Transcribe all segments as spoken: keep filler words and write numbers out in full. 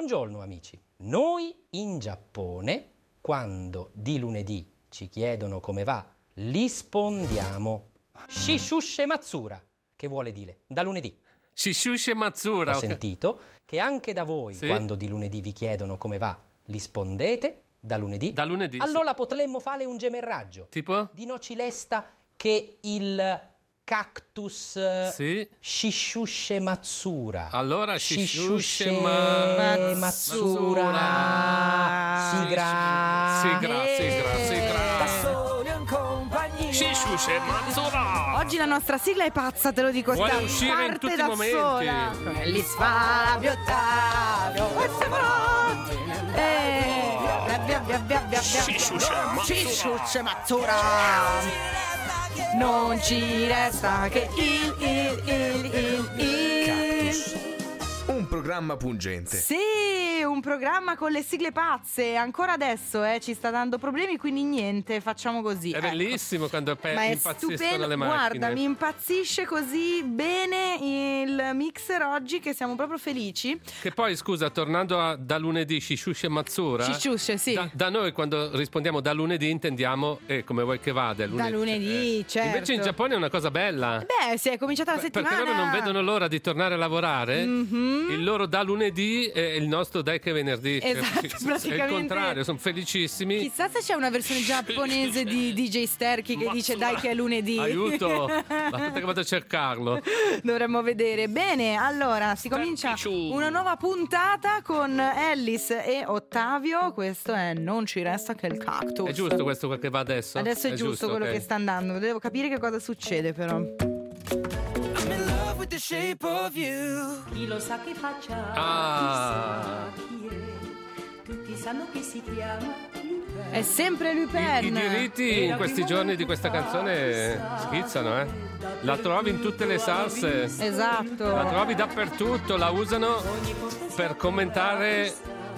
Buongiorno amici. Noi in Giappone, quando di lunedì ci chiedono come va, rispondiamo Shishushe Matsura, che vuole dire da lunedì. Shishushe Matsura. Ho okay. sentito che anche da voi, sì. quando di lunedì vi chiedono come va, rispondete da lunedì. Da lunedì. Allora sì. potremmo fare un gemerraggio. Tipo? Di no ci resta che il cactus sì. Shishushe Matsura. Allora Shishushe Matsura. Matsura. Sigra. Sigra, sigra, sigra. Shishushe Matsura. Oggi la nostra sigla è pazza, te lo dico. Vuole sta uscire parte in tutti da i momenti. sola. Ellis Fabio Ottavio. Eh, via, via, via, via, via. Shishushe Matsura. Non ci resta che il, il, il, il, il. Un programma pungente. Sì, un programma con le sigle pazze. Ancora adesso eh, ci sta dando problemi, quindi niente, facciamo così. È ecco. Bellissimo quando pe- Ma è impazziscono stupendo. le macchine. Guarda, mi impazzisce così bene il mixer oggi che siamo proprio felici. Che poi, scusa, tornando a da lunedì, Shishushe Matsura. Shishushe, sì. Da, da noi quando rispondiamo da lunedì intendiamo eh, come vuoi che vada. Lunedì. Da lunedì, Eh, certo. Invece in Giappone è una cosa bella. Beh, si è cominciata la Beh, settimana. Perché loro non vedono l'ora di tornare a lavorare. Mm-hmm. Il loro da lunedì e il nostro dai che è venerdì. Esatto, Cioè, praticamente. È il contrario, sono felicissimi. Chissà se c'è una versione giapponese di D J Sterchi che dice dai che è lunedì. Aiuto, aspetta che vado a cercarlo. Dovremmo vedere. Bene, allora si comincia una nuova puntata con Ellis e Ottavio. Questo è Non ci resta che il cactus. È giusto questo che va adesso? Adesso è, è giusto, giusto quello okay. che sta andando. Devo capire che cosa succede però. The shape of you. Chi lo sa che faccia? Ah. Chissà chi è. Tutti sanno che si chiama Lupin. È sempre Lupin. I, I diritti in questi giorni di questa canzone schizzano, eh? La trovi in tutte le salse. Esatto. La trovi dappertutto, la usano per commentare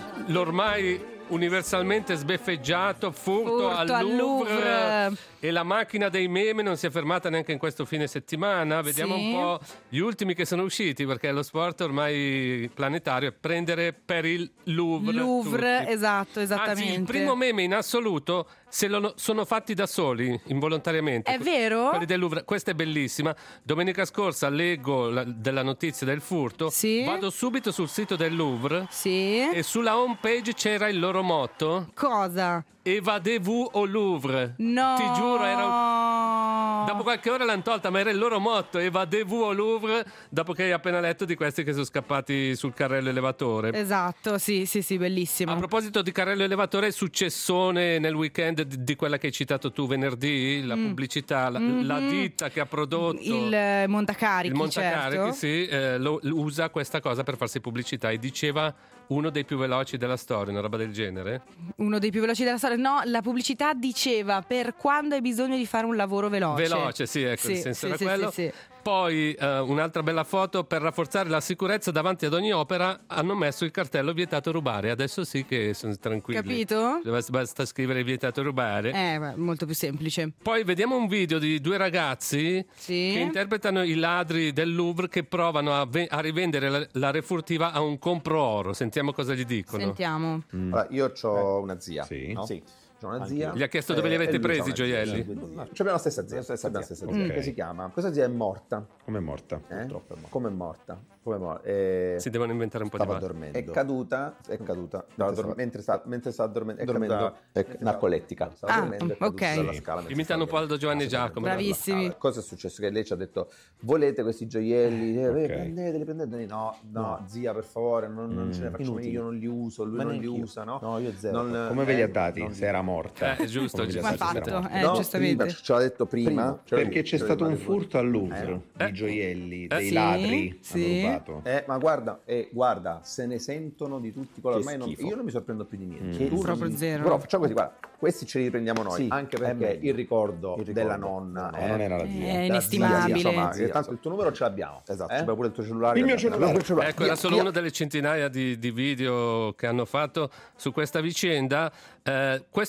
l'ormai universalmente sbeffeggiato furto, Furto al, al Louvre, Louvre. E la macchina dei meme non si è fermata neanche in questo fine settimana. Vediamo Sì. un po' gli ultimi che sono usciti, perché lo sport ormai planetario è prendere per il Louvre. Louvre, tutti. esatto, esattamente. Anzi, il primo meme in assoluto se lo sono fatti da soli, involontariamente. È vero? Quelli del Louvre. Questa è bellissima. Domenica scorsa leggo la, della notizia del furto. Sì. Vado subito sul sito del Louvre. Sì. E sulla home page c'era il loro motto. Cosa? Evadez-vous au Louvre. No. Ti giuro, era un... Dopo qualche ora l'hanno tolta, ma era il loro motto. Evadez-vous au Louvre. Dopo che hai appena letto di questi che sono scappati sul carrello elevatore. Esatto, sì, sì, sì, bellissimo. A proposito di carrello elevatore, successone nel weekend di, di quella che hai citato tu venerdì, la Mm. pubblicità, la, Mm-hmm. la ditta che ha prodotto il eh, montacarichi, il montacarichi, certo. sì, eh, lo, lo usa questa cosa per farsi pubblicità e diceva uno dei più veloci della storia, una roba del genere. Uno dei più veloci della storia. No, la pubblicità diceva per quando hai bisogno di fare un lavoro veloce. Veloce, sì, ecco, Sì, il senso sì, era sì, quello. sì, sì. Poi eh, un'altra bella foto: per rafforzare la sicurezza davanti ad ogni opera hanno messo il cartello vietato rubare. Adesso sì che sono tranquilli. Capito? Basta, basta scrivere vietato rubare. Eh, beh, molto più semplice. Poi vediamo un video di due ragazzi Sì. che interpretano i ladri del Louvre che provano a, ve- a rivendere la, la refurtiva a un compro oro. Sentiamo cosa gli dicono. Sentiamo. Mm. Allora, io ho una zia. Sì. No? Sì. C'ho una zia. Gli ha chiesto dove li avete e lui presi c'ha i una gioielli? zia. No, abbiamo la stessa zia. Abbiamo la stessa zia. Ok. Che si chiama? Questa zia è morta. Come è morta? Eh? Purtroppo è morta. Come è morta? Come è morta? Eh, Si devono inventare un po' Stava di male. dormendo. È caduta, è caduta no, stava- mentre sta mentre sta dormendo, è Dormendo. caduta, è narcolettica. Stava Ah, dormendo, è caduta ok. dalla scala mentre Imitano un po' stava Aldo Giovanni e Giacomo. Bravissimi. Allora, cosa è successo? Che lei ci ha detto: volete questi gioielli? Eh, Ok. Prendeteli, prendeteli. No, no, zia, per favore, non, non ce ne facciamo. Inutili. Io non li uso, lui Ma non li neanch'io. usa, no? No, io zero. Non- Come ve li eh, ha dati non- se era morta? Eh, è giusto, Come ve li ha giusto. dati Ma se era fatto, morta? eh, No, giustamente. prima, ce l'ha detto prima. Prima, ce l'ha perché detto, c'è ce stato l'ha un detto. furto al Louvre Eh. di gioielli, Eh. dei Sì, ladri sì. hanno rubato. Eh, ma guarda, eh, guarda, se ne sentono di tutti colori. Che Ormai non, schifo. io non mi sorprendo più di niente. Che Tu proprio non- zero. Però facciamo così, guarda, questi ce li riprendiamo noi, Sì, anche è perché meglio. il ricordo, Il ricordo. della nonna No, eh, non era la zia. È della inestimabile. zia, insomma, Zia, tanto il tuo numero ce l'abbiamo. Esatto, eh? ci Poi pure il tuo cellulare. Il mio ce l'abbiamo. cellulare. Il cellulare. Ecco, era Via, solo via. uno delle centinaia di, di video che hanno fatto su questa vicenda. Eh, questa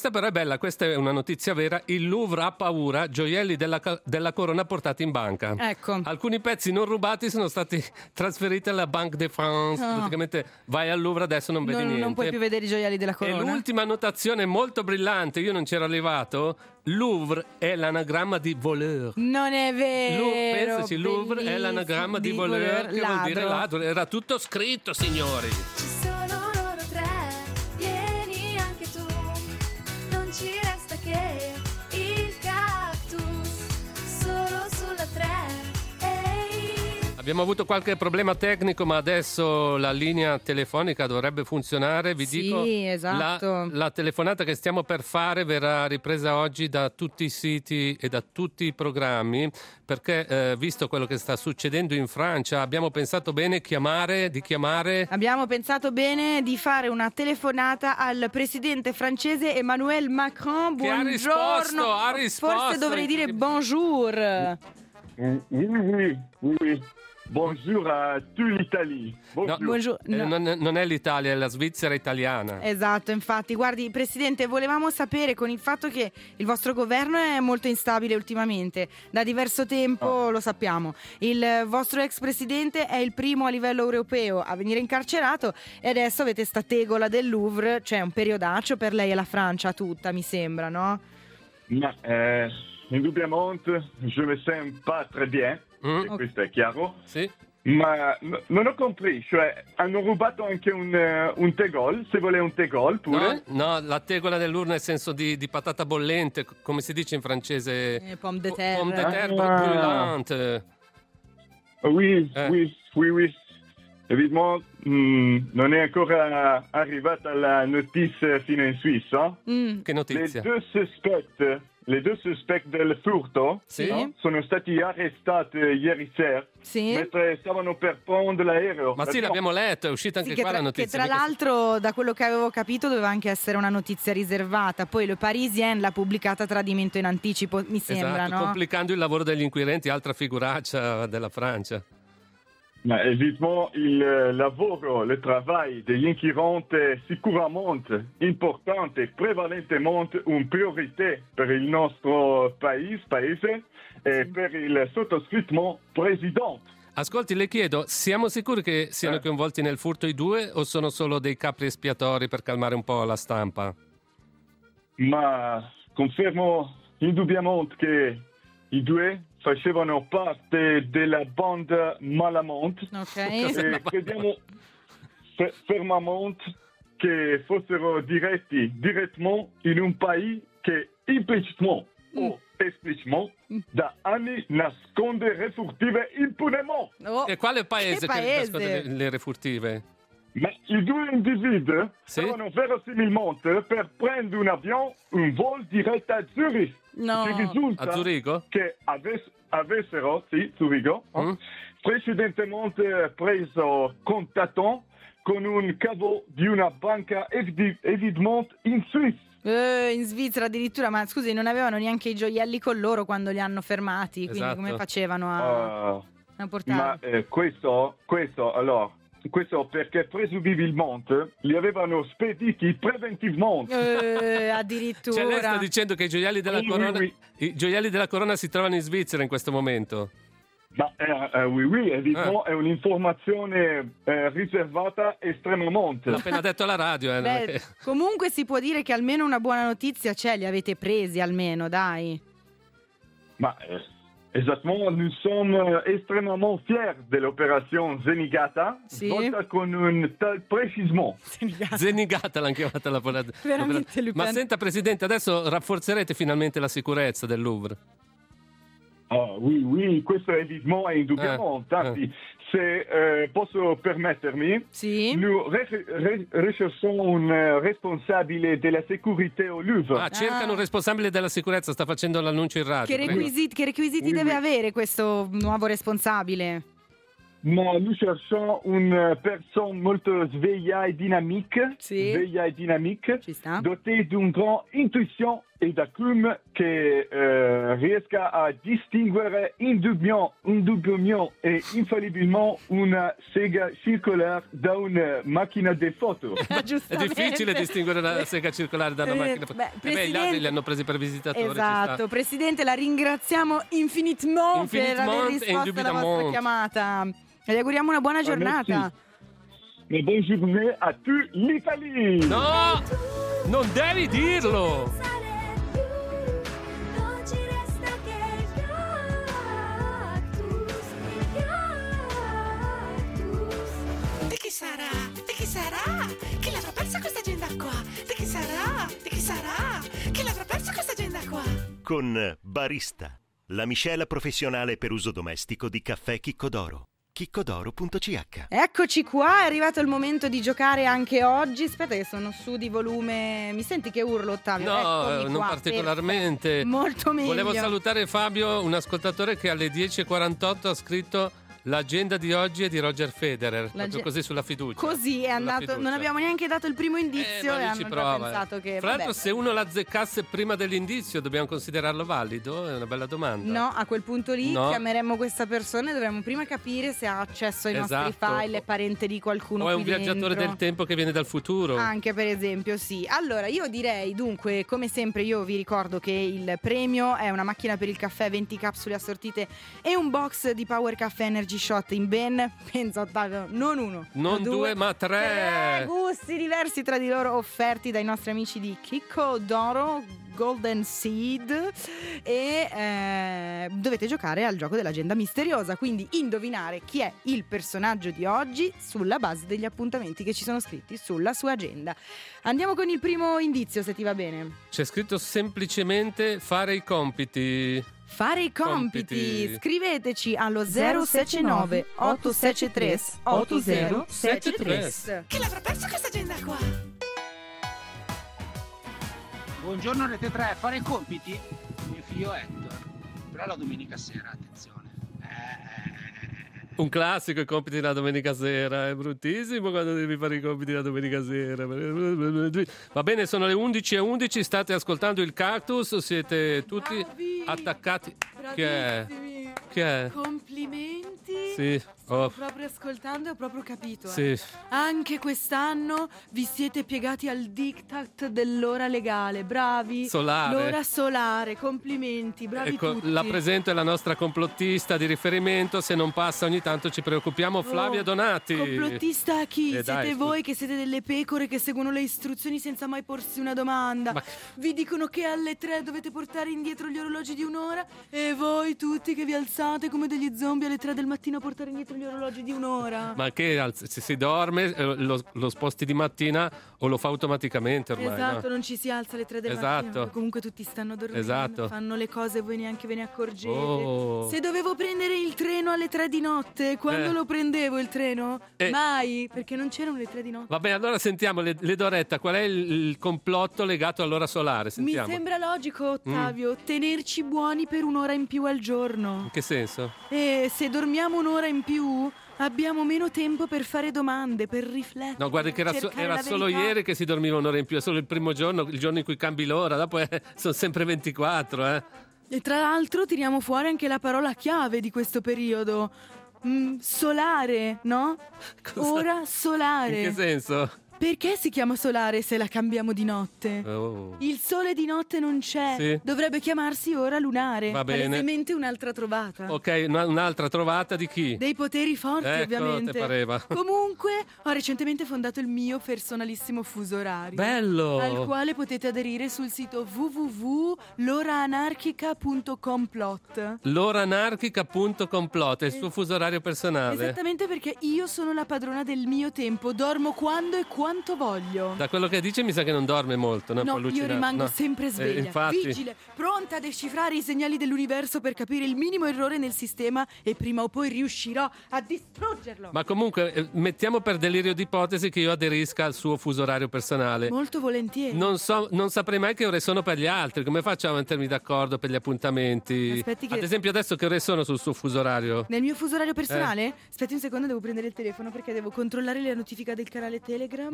Questa però è bella, questa è una notizia vera. Il Louvre ha paura, gioielli della, della corona portati in banca. Ecco. Alcuni pezzi non rubati sono stati trasferiti alla Banque de France. Oh. Praticamente vai al Louvre, adesso non vedi non, niente. non puoi più vedere i gioielli della corona. E l'ultima notazione molto brillante, io non c'ero arrivato. Louvre è l'anagramma di voleur. Non è vero. Lu- pensaci, Louvre è l'anagramma di, di voleur, voleur, che vuol dire ladro. ladro. Era tutto scritto, signori. Ci sono loro tre, vieni anche tu, non ci resta che il cactus, solo sulla tre, ehi. Abbiamo avuto qualche problema tecnico, ma adesso la linea telefonica dovrebbe funzionare. Vi Sì, dico, esatto. la, la telefonata che stiamo per fare verrà ripresa oggi da tutti i siti e da tutti i programmi, perché eh, visto quello che sta succedendo in Francia, abbiamo pensato bene chiamare, di chiamare... Abbiamo pensato bene di fare una telefonata al presidente francese Emmanuel Macron. Che ha Buongiorno. risposto, ha risposto. Forse dovrei dire bonjour. Oui, oui, oui, oui. Bonjour à toute l'Italie. Bonjour. No, Buongiorno. eh, No. non, non è l'Italia, è la Svizzera italiana. Esatto, infatti, guardi Presidente, volevamo sapere, con il fatto che il vostro governo è molto instabile ultimamente, da diverso tempo Oh. lo sappiamo, il vostro ex Presidente è il primo a livello europeo a venire incarcerato e adesso avete sta tegola del Louvre, cioè un periodaccio per lei e la Francia tutta, mi sembra, no? Ma, eh, indubbiamente, je me sens pas très bien, Mm. e questo è chiaro. Sì? Ma n- non ho compreso, cioè hanno rubato anche un, eh, un tegol, se vuole un tegol pure. No, no, la tegola dell'urna nel senso di, di patata bollente, c- come si dice in francese? Eh, pomme de Po- terre. Pomme de terre Ah. brûlante. Oui, Eh. oui, oui, oui. Évidemment, mm, non è ancora arrivata la notizia fino in Svizzera. Mm. Che Les notizia? deux suspects, les deux suspects del furto Sì. no, sono stati arrestati ieri sera Sì. mentre stavano per prendere l'aereo. Ma sì, l'abbiamo letto, è uscita anche Sì, che, qua tra, la notizia. che tra mica- l'altro, da quello che avevo capito, doveva anche essere una notizia riservata. Poi Le Parisien l'ha pubblicata a tradimento in anticipo, mi sembra, esatto, no? complicando il lavoro degli inquirenti, altra figuraccia della Francia. Ma évidemment, il eh, lavoro, le travail degli inquirenti è sicuramente importante, prevalentemente una priorità per il nostro paese, paese e per il sottoscritto presidente. Ascolti, le chiedo, siamo sicuri che siano Eh. coinvolti nel furto i due o sono solo dei capri espiatori per calmare un po' la stampa? Ma confermo indubbiamente che i due facevano parte della banda Malamont Ok. e crediamo fe- fermamente che fossero diretti direttamente in un paese che implicitement o esplicitamente da anni nasconde refurtive impunemente. Oh, E quale paese che che paese? nasconde le, le refurtive? Ma i due individui Sì? stavano verosimilmente per prendere un avion, un volo diretto a Zurich. No. Ci risulta A Zurigo? che avess- avessero, sì, Zurigo, Mm. precedentemente preso contatto con un cavo di una banca evi- evidentemente in Svizzera. Eh, in Svizzera addirittura, ma scusi, non avevano neanche i gioielli con loro quando li hanno fermati, quindi Esatto. come facevano a, Uh, a portarli? ma eh, questo, questo, allora, questo perché presumibilmente li avevano spediti preventivamente. Eh, addirittura. Cioè lei sta dicendo che i gioielli della Oui, corona, oui, i gioielli della corona si trovano in Svizzera in questo momento? Ma eh, eh, oui, oui, evidemment, è un'informazione eh, riservata estremamente. L'ha appena detto alla radio. Eh, non è Beh, che- comunque si può dire che almeno una buona notizia c'è, li avete presi almeno, dai. Ma eh, esattamente, nous sommes eh, estremamente fiers dell'operazione Zenigata, Sì. svolta con un tal precisement. Zenigata l'hanno chiamata la la- Veramente, Ma Lupin. senta Presidente, adesso rafforzerete finalmente la sicurezza del Louvre? Ah, oui, oui, questo è evidente e indubbiamente. Eh, Anzi, se eh, posso permettermi, Sì? nous re- re- recherchons un eh, responsabile della sicurezza al Louvre. Ah, cercano un responsabile della sicurezza, sta facendo l'annuncio in radio. Che prego. requisiti, che requisiti Oui, deve oui. avere questo nuovo responsabile? Ma nous cherchons une personne molto sveglia e dinamique, Sì. sveglia e dinamique, Ci sta? dotée d'une grande intuition ed acume che eh, riesca a distinguere indubbiamente, indubbiamente e infallibilmente una sega circolare da una macchina di foto. È difficile distinguere la sega circolare da una Eh, macchina. beh, Eh beh, gli Presidente- altri li hanno presi per visitatori. ci Esatto, sta. Presidente, la ringraziamo infinitamente per Infinitamente aver e risposto alla vostra indubitamente. chiamata. E gli auguriamo una buona giornata. Mais bonne journée à toute l'Italie. No, non devi dirlo. Non ci resta che il cactus, il cactus. Di chi sarà? Di chi sarà? Chi l'avrà persa questa agenda qua? Di chi sarà? Di chi sarà? Chi l'avrà persa questa agenda qua? Con Barista, la miscela professionale per uso domestico di caffè Chicco d'Oro. chiccodoro punto c h. Eccoci qua, è arrivato il momento di giocare anche oggi. Aspetta che sono su di volume. Mi senti che urlo, Ottavio? No, Eccomi non qua, particolarmente. perfetto. Molto meglio. Volevo salutare Fabio, un ascoltatore che alle dieci e quarantotto ha scritto l'agenda di oggi è di Roger Federer, proprio L'age- così sulla fiducia. Così è Sulla andato, fiducia. non abbiamo neanche dato il primo Eh, indizio ma e lui hanno ci già prova. pensato che Fra l'altro, vabbè. se uno la azzeccasse prima dell'indizio, dobbiamo considerarlo valido? È una bella domanda. No, a quel punto lì No. chiameremmo questa persona e dovremmo prima capire se ha accesso ai nostri Esatto. file, è parente di qualcuno O è qui un viaggiatore dentro. del tempo che viene dal futuro. Anche per esempio, sì. Allora, io direi dunque, come sempre, io vi ricordo che il premio è una macchina per il caffè, venti capsule assortite e un box di Power Caffè Energy Shot in ben, penso Ottavio, non uno, Non due, ma tre. tre gusti diversi tra di loro offerti dai nostri amici di Chicco d'Oro, Golden Seed, e eh, dovete giocare al gioco dell'agenda misteriosa, quindi indovinare chi è il personaggio di oggi sulla base degli appuntamenti che ci sono scritti sulla sua agenda. Andiamo con il primo indizio, se ti va bene. C'è scritto semplicemente fare i compiti. Fare i compiti. Compiti. Scriveteci allo zero sette nove otto sette tre otto zero sette tre. Chi l'avrà persa questa agenda qua? Buongiorno Rete tre, fare i compiti? Mio figlio Hector, però la domenica sera, attenzione. Un classico, i compiti la domenica sera. È bruttissimo quando devi fare i compiti la domenica sera. Va bene, sono le undici e undici, state ascoltando il Cactus, siete tutti Bravi, attaccati. Che è? bravissimi. Che è? Complimenti. Sì, Stavo oh, proprio ascoltando e ho proprio capito. sì. eh. Anche quest'anno vi siete piegati al diktat dell'ora legale. Bravi. Solare. L'ora solare, complimenti, bravi Ecco, tutti. la presento è la nostra complottista di riferimento. Se non passa ogni tanto ci preoccupiamo. Flavia Oh, Donati. Complottista a chi? Eh, Siete dai, scusa. voi che siete delle pecore che seguono le istruzioni senza mai porsi una domanda. Ma- Vi dicono che alle tre dovete portare indietro gli orologi di un'ora e voi tutti che vi alzate come degli zombie alle tre del mattino a portare indietro gli orologi di un'ora. Ma che alz- se si dorme eh, lo, lo sposti di mattina o lo fa automaticamente ormai? Esatto, no? non ci si alza alle tre del Esatto. mattino perché comunque tutti stanno dormendo, Esatto. fanno le cose e voi neanche ve ne accorgete. Oh. Se dovevo prendere il treno alle tre di notte, quando Eh. lo prendevo il treno? Eh. Mai, perché non c'erano le tre di notte. Vabbè, allora sentiamo, le, le Doretta, qual è il, il complotto legato all'ora solare? Sentiamo. Mi sembra logico, Ottavio, Mm. tenerci buoni per un'ora in più al giorno. In che senso? E se dormiamo un'ora in più, abbiamo meno tempo per fare domande, per riflettere. No, guardi che era, so- cercare era la solo verità. ieri che si dormiva un'ora in più, è solo il primo giorno, il giorno in cui cambi l'ora, dopo eh, sono sempre ventiquattro, eh. E tra l'altro tiriamo fuori anche la parola chiave di questo periodo. Mm, solare, no? Cosa- Ora In solare. che senso? Perché si chiama solare se la cambiamo di notte? Oh. Il sole di notte non c'è. Sì. Dovrebbe chiamarsi ora lunare. Va bene. Palesemente un'altra trovata. Ok, una- un'altra trovata di chi? Dei poteri forti, Ecco, ovviamente. te pareva. Comunque, ho recentemente fondato il mio personalissimo fuso orario. Bello! Al quale potete aderire sul sito w w w punto l'oraanarchica punto complot. L'oraanarchica punto complot, è il suo fuso orario personale. Esattamente, perché io sono la padrona del mio tempo. Dormo quando e quanto voglio. Da quello che dice mi sa che non dorme molto, no? È un No, po' io allucinante. rimango No. sempre Eh, sveglia, infatti. vigile, pronta a decifrare i segnali dell'universo per capire il minimo errore nel sistema e prima o poi riuscirò a distruggerlo. Ma comunque, eh, mettiamo per delirio di ipotesi che io aderisca al suo fuso orario personale. Molto volentieri. Non so, non saprei mai che ore sono per gli altri. Come facciamo a mettermi d'accordo per gli appuntamenti? Aspetti che- Ad esempio, adesso che ore sono sul suo fuso orario? Nel mio fuso orario personale? Eh. Aspetti un secondo, devo prendere il telefono perché devo controllare la notifica del canale Telegram.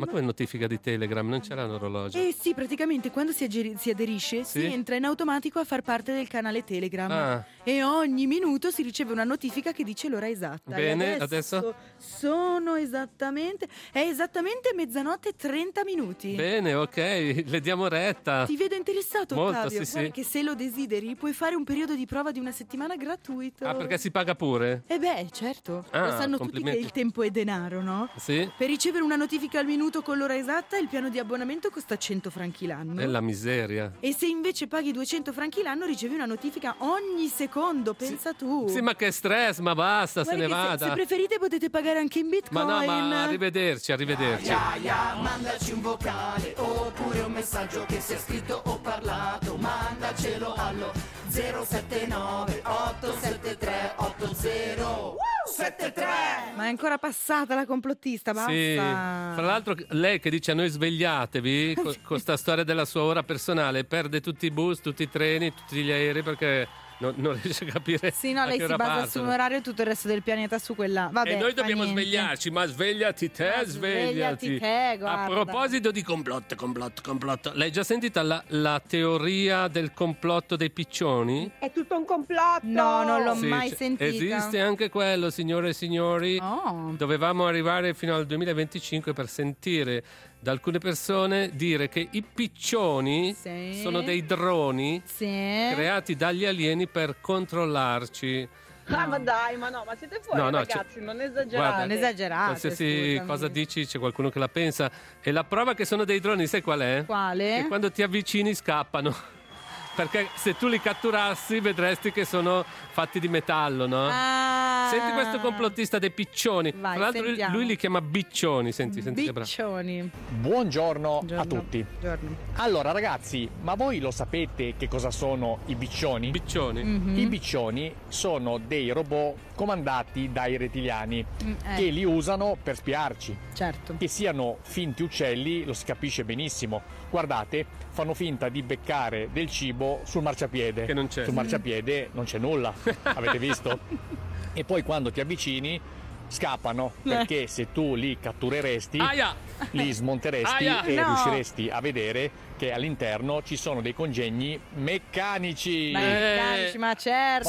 Ma come notifica di Telegram? Non c'era l'orologio. Eh sì, praticamente quando si, aggeri- si aderisce Sì? si entra in automatico a far parte del canale Telegram. Ah. E ogni minuto si riceve una notifica che dice l'ora esatta. Bene, E adesso? sono esattamente... È esattamente mezzanotte e trenta minuti. Bene, ok, le diamo retta. Ti vedo interessato, Molto, Ottavio. sì, Guarda sì. che se lo desideri puoi fare un periodo di prova di una settimana gratuito. Ah, perché si paga pure? Eh beh, certo. Ah, Lo sanno tutti che complimenti. il tempo è denaro, no? Sì? Per ricevere una notifica al minuto con l'ora esatta il piano di abbonamento costa cento franchi l'anno. È la miseria. E se invece paghi duecento franchi l'anno ricevi una notifica ogni secondo, pensa tu. Sì, ma che stress, ma basta, Guarda se ne che se- vada. Se, preferite potete pagare anche in Ma bitcoin. no, ma arrivederci, arrivederci. Ya, ya, mandaci un vocale oppure un messaggio che sia scritto o parlato. Mandacelo allo zero sette nove otto sette tre otto zero sette tre. Ma è ancora passata la complottista, basta. Sì, fra l'altro lei che dice a noi svegliatevi con questa storia della sua ora personale, perde tutti i bus, tutti i treni, tutti gli aerei perché non, non riesce a capire. Sì, no, a lei che si ora basa su partono. un orario e tutto il resto del pianeta su quella. Vabbè, E noi fa dobbiamo niente. svegliarci, ma svegliati te, Ma svegliati. svegliati te, guarda. A proposito di complotto, complotto, complotto. L'hai già sentita la, la teoria del complotto dei piccioni? È tutto un complotto. No, non l'ho Sì, mai c- sentita. Esiste anche quello, signore e signori. Oh. Dovevamo arrivare fino al duemilaventicinque per sentire da alcune persone dire che i piccioni Sì. sono dei droni Sì. creati dagli alieni per controllarci. Ah, ma dai, ma no, ma siete fuori, No, no, ragazzi, non esagerate. Guarda, Non esagerate, qualsiasi scusami. cosa dici c'è qualcuno che la pensa. E la prova che sono dei droni, sai qual è? Quale? Che quando ti avvicini scappano. Perché se tu li catturassi vedresti che sono fatti di metallo, no? Ah. Senti questo complottista dei piccioni. Vai, Tra l'altro lui, sentiamo. lui li chiama biccioni, senti, senti che bravo. Biccioni. Buongiorno, Buongiorno. a tutti. Buongiorno. Allora ragazzi, ma voi lo sapete che cosa sono i biccioni? Biccioni? Mhm. I biccioni sono dei robot comandati dai rettiliani Mm, eh. che li usano per spiarci. Certo. Che siano finti uccelli lo si capisce benissimo. Guardate, fanno finta di beccare del cibo sul marciapiede. Che non c'è. Sul marciapiede non c'è nulla. Avete visto? E poi quando ti avvicini scappano, perché se tu li cattureresti, Aia! li smonteresti Aia! e No! riusciresti a vedere che all'interno ci sono dei congegni meccanici. Ma, Eh. ma certo.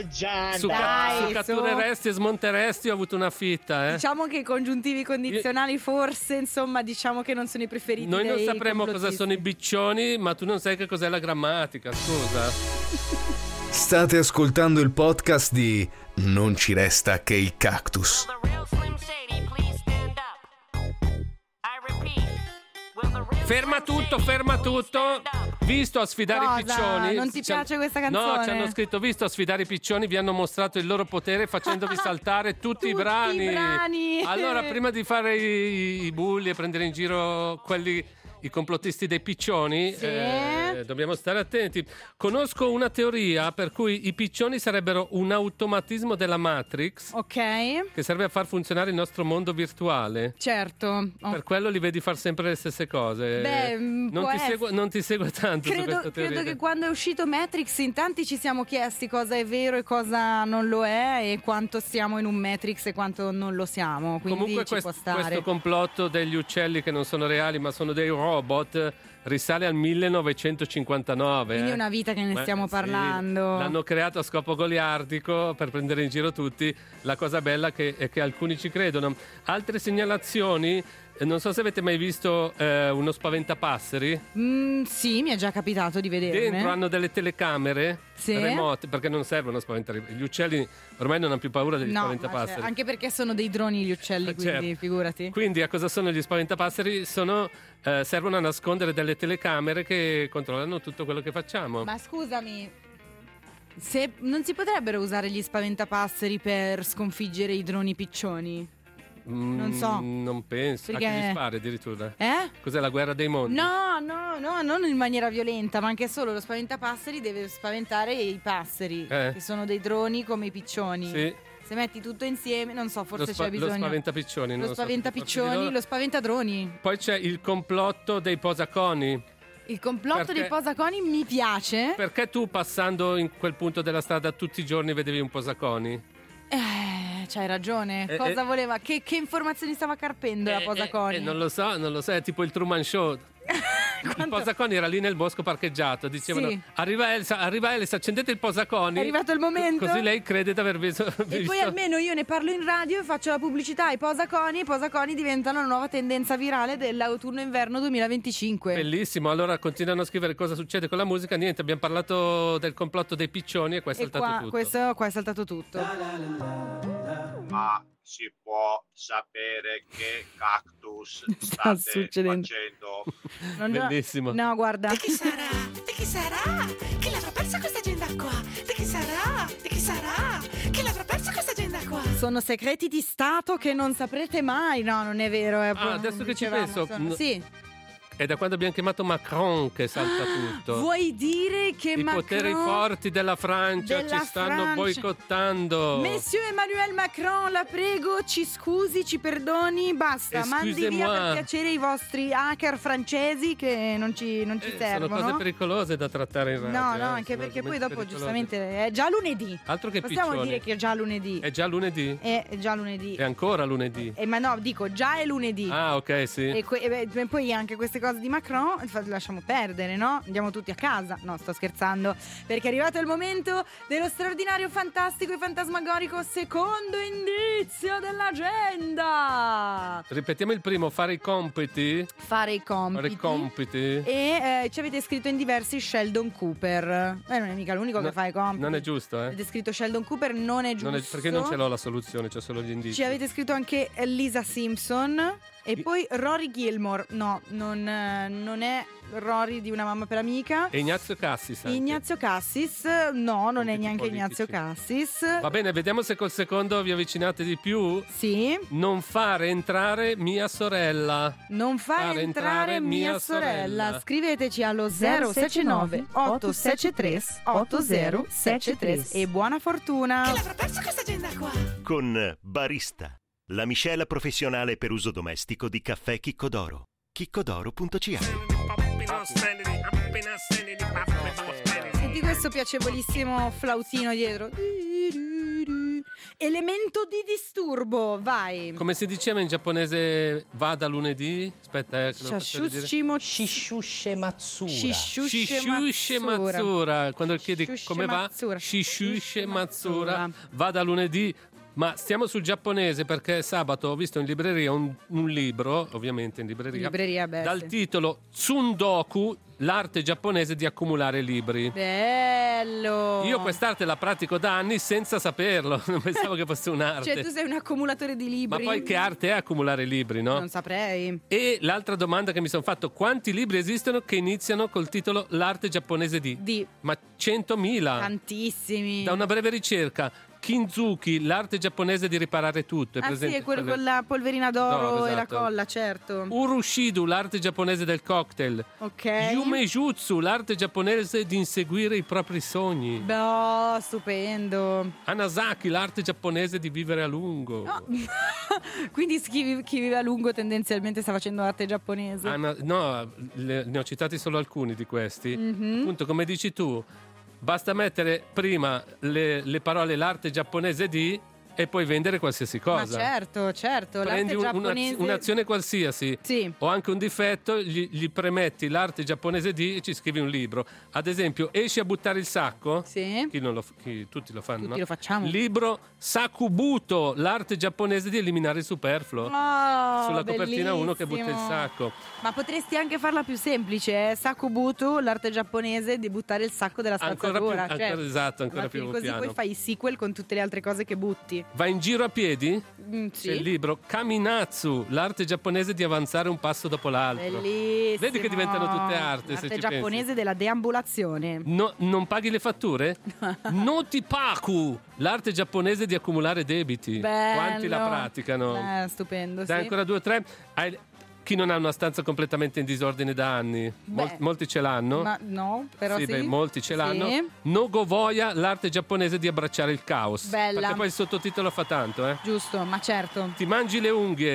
Su, Dai, ca- su su. cattureresti e smonteresti ho avuto una fitta, eh? Diciamo che i congiuntivi condizionali forse, insomma, diciamo che non sono i preferiti Noi non dei sapremo cosa complottisti. sono i biccioni, ma tu non sai che cos'è la grammatica, scusa. State ascoltando il podcast di Non ci resta che il cactus. Ferma tutto, ferma tutto. Visto a sfidare Cosa? i piccioni. Non ti Ci han- piace questa No, canzone? ci hanno scritto: visto a sfidare i piccioni, vi hanno mostrato il loro potere facendovi saltare tutti, i Tutti brani. i brani. Allora, prima di fare i, i bulli e prendere in giro quelli. I complottisti dei piccioni, Sì. eh, dobbiamo stare attenti. Conosco una teoria per cui i piccioni sarebbero un automatismo della Matrix Ok, che serve a far funzionare il nostro mondo virtuale. certo. Oh. Per quello li vedi fare sempre le stesse cose. Beh, mm, non, può ti essere. segue, non ti segue tanto su Credo, questa teoria. credo che quando è uscito Matrix in tanti ci siamo chiesti cosa è vero e cosa non lo è e quanto siamo in un Matrix e quanto non lo siamo, quindi Comunque ci quest- può stare. questo complotto degli uccelli che non sono reali ma sono dei robot risale al millenovecentocinquantanove. Quindi eh. è una vita che ne Ma- stiamo sì, parlando. l'hanno creato a scopo goliardico per prendere in giro tutti. La cosa bella che- è che alcuni ci credono. Altre segnalazioni, eh, non so se avete mai visto eh, uno spaventapasseri. Mm, sì, mi è già capitato di vederne. Dentro hanno delle telecamere Sì. remote perché non servono a spaventare. Gli uccelli ormai non hanno più paura degli No, ma spaventapasseri. cioè, anche perché sono dei droni gli uccelli, quindi Certo. figurati. Quindi a cosa sono gli spaventapasseri? Sono, eh, servono a nascondere delle telecamere che controllano tutto quello che facciamo. Ma scusami, se non si potrebbero usare gli spaventapasseri per sconfiggere i droni piccioni? Mm, non so. Non penso. Perché- A chi gli spari addirittura? Eh? Cos'è la guerra dei mondi? No, no, no, non in maniera violenta, ma anche solo lo spaventapasseri deve spaventare i passeri, Eh. che sono dei droni come i piccioni. Sì. Se metti tutto insieme, non so, forse Lo, spa- c'è bisogno. lo spaventapiccioni. non Lo so, spaventapiccioni, forse di loro. lo spaventadroni. Poi c'è il complotto dei posaconi. Il complotto Perché- dei posaconi mi piace. Perché tu passando in quel punto della strada tutti i giorni vedevi un posaconi? Eh, c'hai ragione. Eh, Cosa eh. voleva? Che, che informazioni stava carpendo la Posaconi? Eh, non lo so, non lo so, è tipo il Truman Show. Il Posaconi era lì nel bosco parcheggiato, dicevano Sì. arriva Elsa, arriva Elsa, accendete il Posaconi. È arrivato il momento. Così lei crede di aver visto. E visto- poi almeno io ne parlo in radio e faccio la pubblicità ai Posaconi. I Posaconi diventano la nuova tendenza virale dell'autunno-inverno duemilaventicinque. Bellissimo, allora continuano a scrivere cosa succede con la musica. Niente, abbiamo parlato del complotto dei piccioni e qua è E saltato qua, tutto. questo, qua è saltato tutto. Ma si può sapere che cactus Sta state succedendo. facendo? Non- Bellissimo. No, guarda. Di chi sarà? Di chi sarà? Chi l'avrà persa questa agenda qua? Di chi sarà? Di chi sarà? Chi l'avrà persa questa agenda qua? Sono segreti di Stato che non saprete mai. No, non è vero. È Ah, adesso che ci penso, sono- n- Sì. È da quando abbiamo chiamato Macron che salta tutto. Vuoi dire che I Macron... poteri forti della Francia della ci stanno Francia. boicottando. Monsieur Emmanuel Macron, la prego, ci scusi, ci perdoni, basta, mandi via Excusez-moi. per piacere i vostri hacker francesi che non ci, non ci Eh, sono servono. cose pericolose da trattare in radio. No, no, eh, anche sono perché poi argomenti dopo pericolosi. giustamente è già lunedì. Altro che Possiamo piccioni. dire che è già lunedì. È già lunedì? È già lunedì. È ancora lunedì. Eh, ma no, dico, già è lunedì. Ah, ok, sì. E, que- e beh, poi anche queste cose di Macron fa- lasciamo perdere, no? Andiamo tutti a casa. No, sto scherzando. Perché è arrivato il momento dello straordinario, fantastico e fantasmagorico secondo indizio dell'agenda. Ripetiamo il primo, fare i compiti. Fare i compiti. Fare i compiti. E eh, ci avete scritto in diversi Sheldon Cooper. Eh, non è mica l'unico No, che fa i compiti. Non è giusto, eh? Avete scritto Sheldon Cooper, non è giusto. Non è- perché non ce l'ho la soluzione, c'ho solo gli indizi. Ci avete scritto anche Lisa Simpson e poi Rory Gilmore. No, non, eh, non è Rory di Una mamma per amica. E Ignazio Cassis anche. Ignazio Cassis, no, non è neanche politici. Ignazio Cassis. Va bene, vediamo se col secondo vi avvicinate di più. Sì. Non fare entrare mia sorella. Non fare Fare entrare, entrare mia mia sorella. sorella. Scriveteci allo zero sette nove otto sette tre otto zero sette tre e buona fortuna. Chi l'avrà persa questa agenda qua? Con Barista, la miscela professionale per uso domestico di caffè Chicco d'Oro. chiccodoro punto c h. Senti questo piacevolissimo flautino dietro. Elemento di disturbo, vai. Come si diceva in giapponese vada lunedì? Aspetta, eh, che lo faccio vedere. Shashusshimo Shishushe Matsura. Shishushe Shishushe Matsura. Matsura. Quando chiedi Shishushe come va, Matsura. Shishushe Matsura. Matsura. Vada lunedì. Ma stiamo sul giapponese perché sabato ho visto in libreria un, un libro, ovviamente in libreria, Libreria, beh, dal sì. titolo Tsundoku, l'arte giapponese di accumulare libri. Bello. Io quest'arte la pratico da anni senza saperlo, non pensavo che fosse un'arte. Cioè tu sei un accumulatore di libri. Ma poi che arte è accumulare libri, no? Non saprei. E l'altra domanda che mi sono fatto, quanti libri esistono che iniziano col titolo L'arte giapponese di? Di. Ma centomila. Tantissimi. Da una breve ricerca, Kinzuki, l'arte giapponese di riparare tutto. È Ah sì, presente? è quello Quelle- con la polverina d'oro D'oro, e la esatto. colla, certo. Urushidu, l'arte giapponese del cocktail. Ok. Yumejutsu, l'arte giapponese di inseguire i propri sogni. Boh, stupendo. Hanasaki, l'arte giapponese di vivere a lungo. No. Quindi chi, vi- chi vive a lungo tendenzialmente sta facendo arte giapponese. Ana- no, le- ne ho citati solo alcuni di questi. Mhm. Appunto, come dici tu, basta mettere prima le, le parole l'arte giapponese di e poi vendere qualsiasi Ma cosa. certo, certo. Prendi L'arte un- giapponese. un'az- un'azione qualsiasi Sì. o anche un difetto, gli, gli premetti l'arte giapponese di e ci scrivi un libro. Ad esempio, esci a buttare il sacco. Sì. Chi non lo f- chi- tutti lo fanno. Tutti no? lo facciamo. Libro Sakubuto, l'arte giapponese di eliminare il superfluo. Oh, Sulla copertina uno che butta il bellissimo. sacco. Ma potresti anche farla più semplice, eh? Sakubuto, l'arte giapponese di buttare il sacco della Ancora più, spazzatura. ancora, Certo. esatto, ancora Alla più fine, così piano. poi fai i sequel con tutte le altre cose che butti. Vai in giro a piedi? Mm, sì. C'è il libro Kaminatsu, l'arte giapponese di avanzare un passo dopo l'altro. Bellissimo. Vedi che diventano tutte arte, se L'arte ci giapponese pensi. della deambulazione. No, non paghi le fatture? Notipaku, l'arte giapponese di accumulare debiti. Bello. Quanti la praticano? Eh, stupendo, Dai sì. ancora due o tre. Hai- Chi non ha una stanza completamente in disordine da anni? Mol- Beh, molti ce l'hanno? Ma no, però sì. sì, beh, molti ce Sì. l'hanno. Nogovoya, l'arte giapponese di abbracciare il caos. Bella. Perché poi il sottotitolo fa tanto, eh. Giusto, ma certo. Ti mangi le unghie.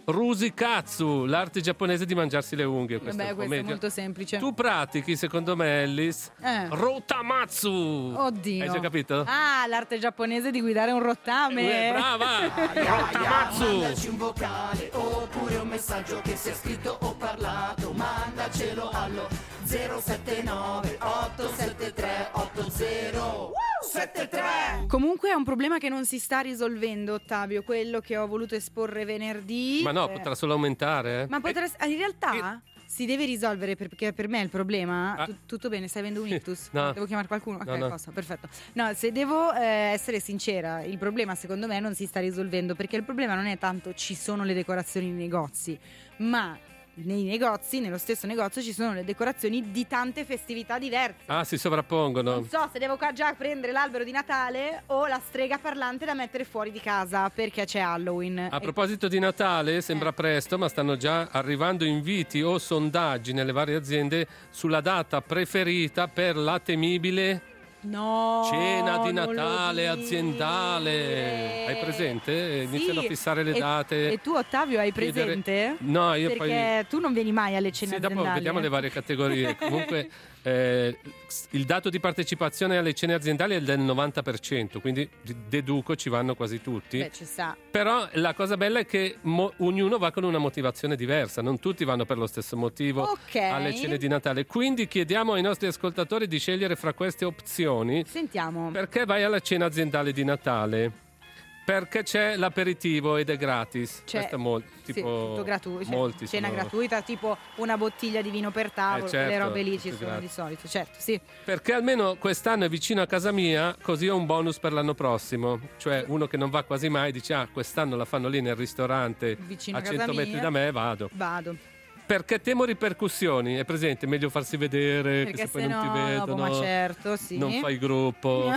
Rusikatsu, l'arte giapponese di mangiarsi le unghie. Questo Vabbè, è, questo è molto semplice. Tu pratichi, secondo me, Ellis, Eh. Rotamatsu. Oddio. Hai già capito? Ah, l'arte giapponese di guidare un rottame. Eh, brava! Rotamatsu. Mandaci un vocale oppure un messaggio che sia scritto o parlato. Mandacelo allo zero sette nove otto sette tre otto zero sette tre. Comunque è un problema che non si sta risolvendo, Ottavio, quello che ho voluto esporre venerdì. Ma no, Eh, potrà solo aumentare. eh. Ma potrà, in realtà si deve risolvere perché per me il problema. Ah. tu- tutto bene, stai avendo un ictus? No. Devo chiamare qualcuno? Ok, No, no. posso, perfetto. No, se devo eh, essere sincera, il problema secondo me non si sta risolvendo perché il problema non è tanto ci sono le decorazioni nei negozi, ma nei negozi, nello stesso negozio ci sono le decorazioni di tante festività diverse. Ah, si sovrappongono. Non so se devo qua già prendere l'albero di Natale o la strega parlante da mettere fuori di casa perché c'è Halloween. A proposito di Natale, Eh. sembra presto, ma stanno già arrivando inviti o sondaggi nelle varie aziende sulla data preferita per la temibile No, cena di non lo Natale dire. aziendale. Hai presente? Iniziano Sì, a fissare le e- date. E tu, Ottavio, hai chiedere- presente? No, io Perché tu non vieni mai alle cene Sì, dopo aziendali. vediamo eh? le varie categorie. Comunque eh, il dato di partecipazione alle cene aziendali è del novanta per cento, quindi d- deduco ci vanno quasi tutti. Beh, ci sta. Però la cosa bella è che mo- ognuno va con una motivazione diversa, non tutti vanno per lo stesso motivo Ok. alle cene di Natale. Quindi chiediamo ai nostri ascoltatori di scegliere fra queste opzioni. Sentiamo. Perché vai alla cena aziendale di Natale? Perché c'è l'aperitivo ed è gratis. Cioè, Questo è mol- sì, tipo tutto gratuito, cioè, molti cena sono- gratuita, tipo una bottiglia di vino per tavolo, Eh, certo, quelle robe lì ci tutto sono gratis. di solito, certo, sì. Perché almeno quest'anno è vicino a casa mia, così ho un bonus per l'anno prossimo. Cioè uno che non va quasi mai dice ah quest'anno la fanno lì nel ristorante Vicino a a casa cento metri mia. da me, vado. Vado. Perché temo ripercussioni, è presente? Meglio farsi vedere, Perché che se poi se non ti no, vedono, dopo, ma certo, sì. non fai gruppo.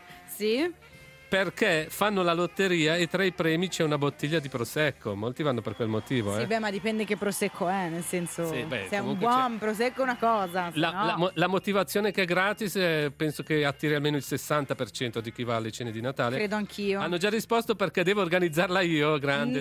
Sì. Perché fanno la lotteria e tra i premi c'è una bottiglia di prosecco. Molti vanno per quel motivo. Sì, eh. beh, ma dipende che prosecco è, nel senso, Sì, beh, se è un comunque buon prosecco è una cosa, se La, no- la mo- la motivazione che è gratis eh, penso che attiri almeno il sessanta per cento di chi va alle cene di Natale. credo anch'io. Hanno già risposto perché devo organizzarla io, grande No!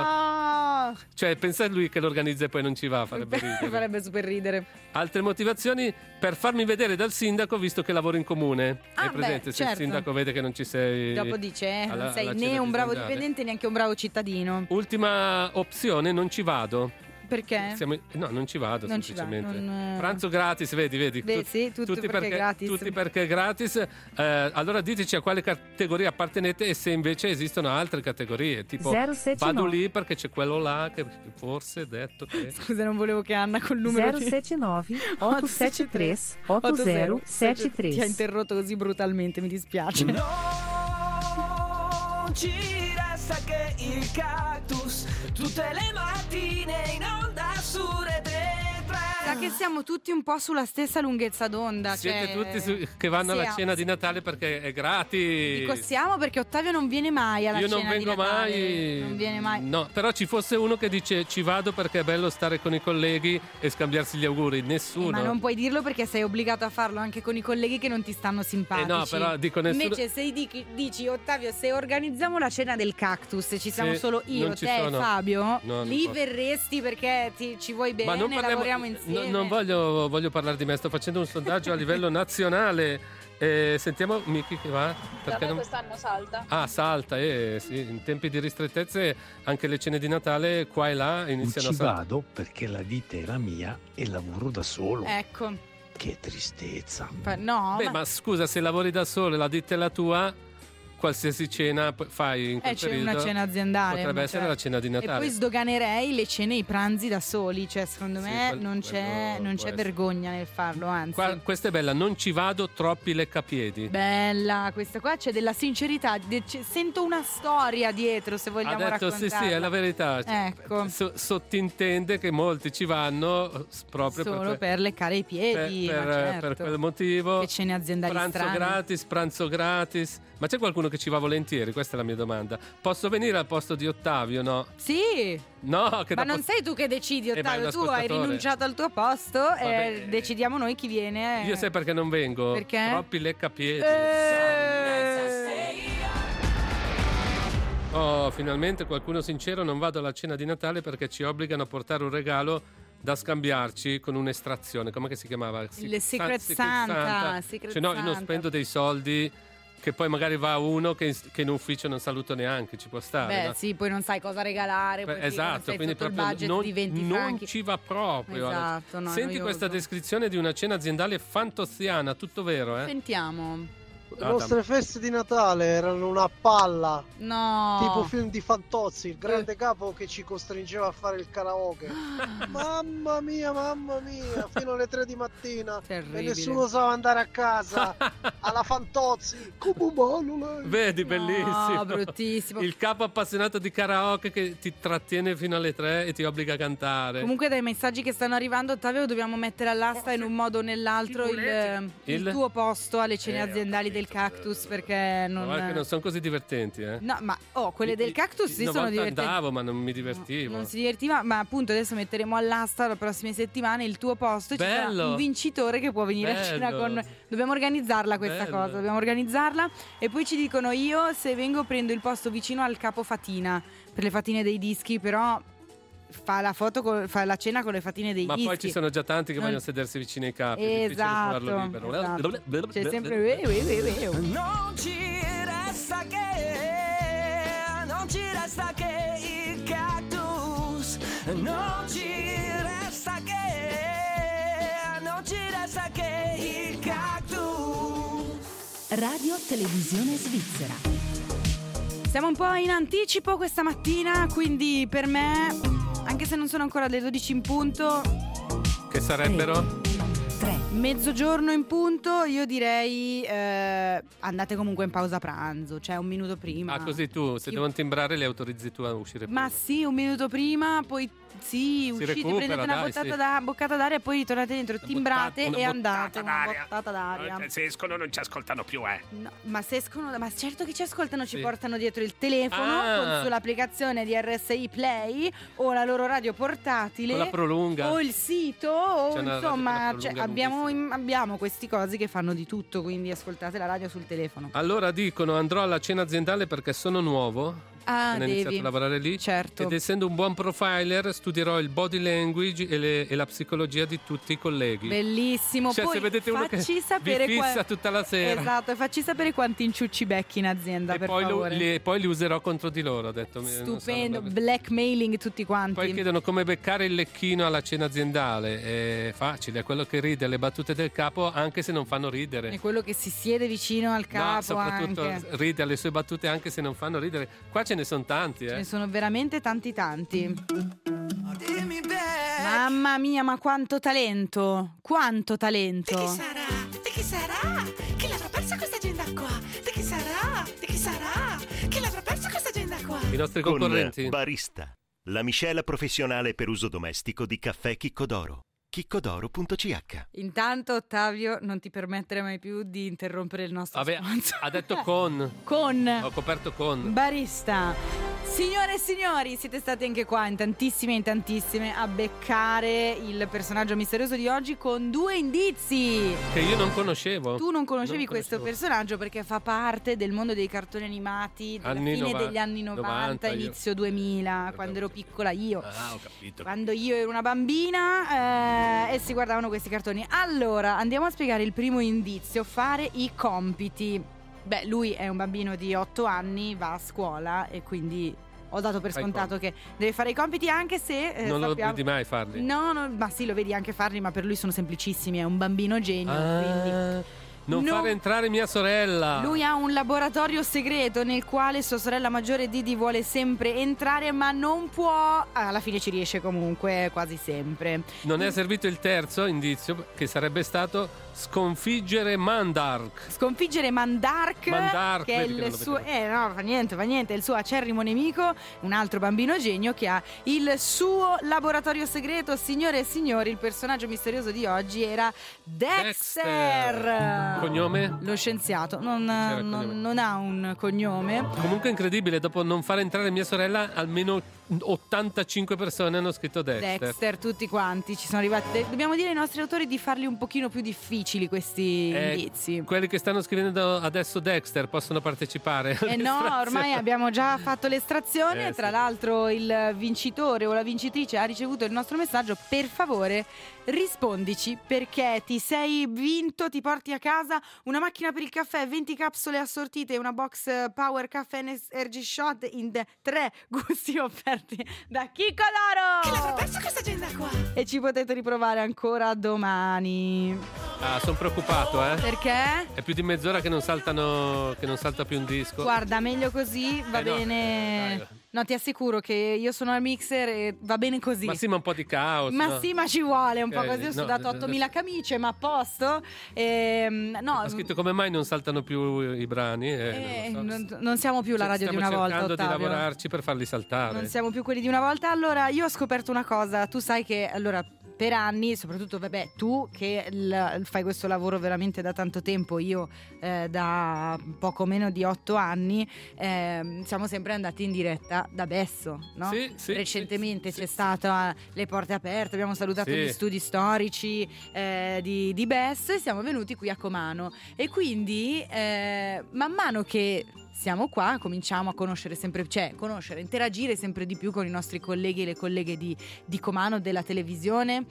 Dario. Cioè, pensa a lui che l'organizza e poi non ci va, farebbe ridere. Farebbe super ridere. Altre motivazioni per farmi vedere dal sindaco visto che lavoro in comune. Ah, Hai presente? beh, Se il certo. sindaco vede che non ci sei. Dopo dice, eh, alla- non sei alla né cena un bravo aziendale. dipendente neanche un bravo cittadino. Ultima opzione, non ci vado. Perché? Siamo- no, non ci vado Non ci va, semplicemente. non, eh. Pranzo gratis, vedi, vedi. Beh, Tut- sì, tutto tutti perché è gratis. Tutti perché è gratis. Eh, allora diteci a quale categoria appartenete e se invece esistono altre categorie. Tipo, zero sette vado nove. lì perché c'è quello là che forse è detto che... Scusa, non volevo che Anna col numero zero sette nove otto sette tre otto zero sette tre. ti ha interrotto così brutalmente, mi dispiace. Non ci resta che il cactus tutte le mattine in onda su Rete tre. Sa che siamo tutti un po' sulla stessa lunghezza d'onda. Siete cioè, tutti su- che vanno alla siamo- cena di Natale perché è gratis. Dico siamo perché Ottavio non viene mai alla Io cena non vengo di Natale. mai. Non viene mai. No, però ci fosse uno che dice ci vado perché è bello stare con i colleghi e scambiarsi gli auguri. Nessuno. Ma non puoi dirlo perché sei obbligato a farlo anche con i colleghi che non ti stanno simpatici. Eh no, però dico nessuno- Invece se dici, dici Ottavio, se organizziamo la cena del cactus e ci siamo Sì, solo io, non ci te sono. e Fabio, No, non lì posso. verresti perché ti- ci vuoi bene, Ma non parliamo- lavoriamo no- insieme. non voglio, voglio parlare di me, sto facendo un sondaggio a livello nazionale. Eh, sentiamo Miki che va. Da Perché me non- quest'anno salta. Ah, salta, eh, sì. In tempi di ristrettezze anche le cene di Natale qua e là iniziano Non a ci saltare. vado perché la vita è la mia e lavoro da solo. Ecco. Che tristezza. Fa- No, Beh, ma- ma scusa, se lavori da solo e la ditta è la tua, qualsiasi cena p- fai in quel Eh, c'è periodo, una cena aziendale. potrebbe ma essere cioè- la cena di E Natale. poi sdoganerei le cene e i pranzi da soli. Cioè, secondo Sì, me quel- non c'è, quello non può c'è essere. vergogna nel farlo, anzi. Qua- questa è bella, non ci vado, troppi leccapiedi. Bella, questa qua c'è della sincerità. de- c'è- sento una storia dietro, se Ha vogliamo detto sì, raccontarla. sì, è la verità. Ecco. So- sottintende che molti ci vanno eh, s- proprio Solo per, per leccare i piedi, per- ma per- certo. per quel motivo. Che cene aziendali Pranzo strane. gratis, pranzo gratis. Ma c'è qualcuno che ci va volentieri? Questa è la mia domanda. Posso venire al posto di Ottavio? No. Sì, No, che ma dopo- non sei tu che decidi, Eh, ma è un Ottavio. Tu hai ascoltatore. rinunciato al tuo posto Vabbè. e decidiamo noi chi viene. Io sai perché non vengo? Perché? Troppi leccapiedi. Eh. Oh, finalmente qualcuno sincero. Non vado alla cena di Natale perché ci obbligano a portare un regalo da scambiarci con un'estrazione. Come si chiamava? Il Secret Santa. Secret Cioè, no, io non Santa. spendo dei soldi che poi magari va uno che in, che in ufficio non saluto neanche, ci può stare. Beh, no? sì, poi non sai cosa regalare. Beh, poi esatto, quindi sotto il proprio budget non, di venti non franchi. ci va proprio. Esatto, no, è Senti noioso. questa descrizione di una cena aziendale fantoziana, tutto vero, eh? Sentiamo. Le nostre feste di Natale erano una palla. No. Tipo film di Fantozzi, il grande capo che ci costringeva a fare il karaoke. Mamma mia, mamma mia, fino alle tre di mattina. Terribile. E nessuno osava andare a casa. Alla Fantozzi. Come malo lei. Vedi, bellissimo. No, bruttissimo. Il capo appassionato di karaoke che ti trattiene fino alle tre e ti obbliga a cantare. Comunque dai messaggi che stanno arrivando, Ottavio, dobbiamo mettere all'asta in un modo o nell'altro il, il, Il? tuo posto alle cene Eh, aziendali del Cactus, perché non... Ma guarda che non sono così divertenti, eh. No, ma oh, quelle del Cactus sì Una sono volta divertenti. andavo, ma non mi divertivo. Non si divertiva, ma appunto adesso metteremo all'asta le prossime settimane il tuo posto e ci sarà Bello. un vincitore che può venire a cena Bello. con... Dobbiamo organizzarla questa Bello. cosa, dobbiamo organizzarla. E poi ci dicono: io se vengo prendo il posto vicino al capo Fatina per le fatine dei dischi, però fa la foto con, fa la cena con le fatine dei Ma dischi. poi ci sono già tanti che Non- vogliono sedersi vicino ai capi. È difficile Esatto, trovarlo libero. esatto. C'è sempre Non ci resta che, non ci resta che il cactus. Non ci resta che, non ci resta che il cactus. Radio Televisione Svizzera. Siamo un po' in anticipo questa mattina, quindi per me, anche se non sono ancora le dodici in punto, Che sarebbero? mezzogiorno in punto, io direi eh, andate comunque in pausa pranzo, cioè un minuto prima. Ah, così tu, se Io- devono timbrare li autorizzi tu a uscire prima. Ma sì, un minuto prima, poi sì, uscite, recupera, prendete una dai, bottata sì. da, boccata d'aria e poi ritornate dentro, timbrate una e bottata andate. Una bottata d'aria. Se escono non ci ascoltano più, eh. No, ma se escono, ma certo che ci ascoltano, ci Sì. portano dietro il telefono Ah. con sull'applicazione di R S I Play o la loro radio portatile O la prolunga. o il sito o C'è una radio insomma con la cioè, prolunga abbiamo, abbiamo questi cosi che fanno di tutto, quindi ascoltate la radio sul telefono. Allora dicono andrò alla cena aziendale perché sono nuovo. Ah, Ho iniziato devi. a lavorare lì. Certo. Ed essendo un buon profiler studierò il body language e, le- e la psicologia di tutti i colleghi. Bellissimo. Cioè, Poi se vedete uno che facci sapere vi fissa qua- tutta la sera. Esatto, e facci sapere quanti inciucci becchi in azienda, E per poi, lo- favore. li, poi li userò contro di loro, ha detto. non so, Stupendo, vabbè. blackmailing tutti quanti. Poi chiedono come beccare il lecchino alla cena aziendale. È facile, è quello che ride alle battute del capo anche se non fanno ridere. È quello che si siede vicino al No, capo soprattutto anche. ride alle sue battute anche se non fanno ridere. Qua ce ne sono tanti, Ce eh. ne sono veramente tanti tanti. Mamma mia, ma quanto talento! Quanto talento! Di chi sarà? Di chi sarà? Chi l'avrà persa questa agenda qua? Di chi sarà? Di chi sarà? Chi l'avrà persa questa agenda qua? I nostri Con concorrenti. Barista, la miscela professionale per uso domestico di caffè Chiccodoro. chiccodoro punto c h. Intanto, Ottavio, non ti permettere mai più di interrompere il nostro Vabbè, sponsor. ha detto con. Con Ho coperto con. Barista. Signore e signori, siete stati anche qua in tantissime e in tantissime a beccare il personaggio misterioso di oggi con due indizi. Che io non conoscevo. Tu non conoscevi Non questo conoscevo. personaggio perché fa parte del mondo dei cartoni animati della Anni fine nova- degli anni novanta, novanta, io. inizio duemila, quando ero piccola io. Ah, ho capito. Quando io ero una bambina eh, e si guardavano questi cartoni. Allora, andiamo a spiegare il primo indizio, fare i compiti. Beh, lui è un bambino di otto anni, va a scuola e quindi ho dato per Fai scontato che deve fare i compiti anche se eh, non lo sappiamo... vedi mai farli. No, no, ma sì, lo vedi anche farli, ma per lui sono semplicissimi, è un bambino genio, quindi... Ah, non No. fare entrare mia sorella. Lui ha un laboratorio segreto nel quale sua sorella maggiore Didi vuole sempre entrare, ma non può. Alla fine ci riesce comunque, quasi sempre. Non è servito il terzo indizio, che sarebbe stato sconfiggere Mandark. Sconfiggere Mandark, Mandark, che è vedi che il non lo suo. vedevo. Eh, no, fa niente, fa niente. È il suo acerrimo nemico, un altro bambino genio che ha il suo laboratorio segreto. Signore e signori, il personaggio misterioso di oggi era Dexter. Cognome? Lo scienziato non, non, cognome. non ha un cognome. Comunque è incredibile, dopo non far entrare mia sorella, almeno ottantacinque persone hanno scritto Dexter. Dexter, tutti quanti ci sono arrivati. Dobbiamo dire ai nostri autori di farli un pochino più difficili questi Eh, indizi. Quelli che stanno scrivendo adesso Dexter possono partecipare. Eh no, ormai abbiamo già fatto l'estrazione. Eh, Tra sì. l'altro il vincitore o la vincitrice ha ricevuto il nostro messaggio. Per favore rispondici, perché ti sei vinto, ti porti a casa una macchina per il caffè, venti capsule assortite e una box Power Caffè Energy Shot in de- tre gusti offerti da Chicco D'Oro. Che l'avrà perso questa agenda qua? E ci potete riprovare ancora domani. Ah, sono preoccupato, eh. Perché? È più di mezz'ora che non saltano, che non salta più un disco. Guarda, meglio così, va Eh no, bene. dai. No, ti assicuro che io sono al mixer e va bene così. Ma sì, ma un po' di caos. Ma no? sì, ma ci vuole un po' Eh, così. Ho no, sudato no, no, ottomila camicie, ma a posto. Ehm, no, Ho scritto come mai non saltano più i brani. Eh, eh, non, lo so. non, non siamo più la radio di Stiamo una volta, cercando di Ottavio. lavorarci per farli saltare. Non siamo più quelli di una volta. Allora, io ho scoperto una cosa. Tu sai che, allora, per anni, soprattutto, vabbè, tu che il- fai questo lavoro veramente da tanto tempo, io eh, da poco meno di otto anni, eh, siamo sempre andati in diretta da Besso, no? Sì, sì, Recentemente c'è stata Le Porte Aperte, abbiamo salutato Sì. gli studi storici eh, di, di Besso e siamo venuti qui a Comano. E quindi, eh, man mano che siamo qua, cominciamo a conoscere sempre, cioè conoscere, interagire sempre di più con i nostri colleghi e le colleghe di, di Comano, della televisione.